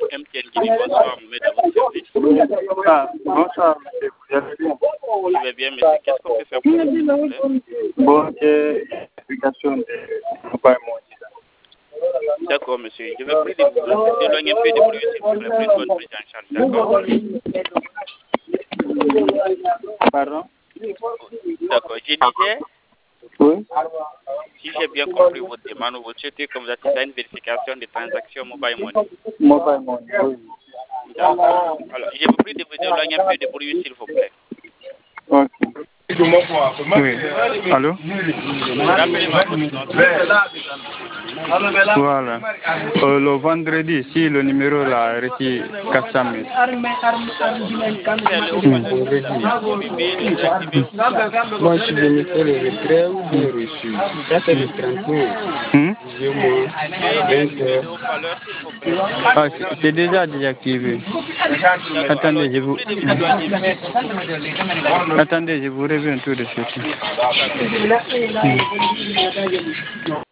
MTN Guinée. Bonsoir, Mohamed, à votre service. Bonsoir, monsieur. Vous allez bien? Je vais bien, monsieur. Qu'est-ce qu'on peut faire pour vous, s'il vous plaît? Bon, j'ai une explication de Mobile Money. D'accord, monsieur. Je vais prier de vous éloigner un peu de bruit, s'il vous plaît. Plus de votre prise en charge. D'accord? Pardon? D'accord. Je disais, Oui. si j'ai bien compris votre demande, vous souhaitez que vous assistez à une vérification des transactions Mobile Money. Mobile Money, oui. D'accord. Alors, je vous prie de vous éloigner un peu de bruit, s'il vous plaît. Ok. Oui. Allô? Rappelez-moi votre nom. Voilà. Le vendredi, si le numéro là a reçu 400 000. C'est le vendredi. Vous bébé, le désactiver. Moi, je vais me faire le retrait ou bien reçu. Ça, c'est le 30 000. Veuillez désactiver le haut-parleur, s'il vous plaît. Ah, c'est déjà désactivé. Attendez, je vous... Attendez, je vous reviens tout de suite.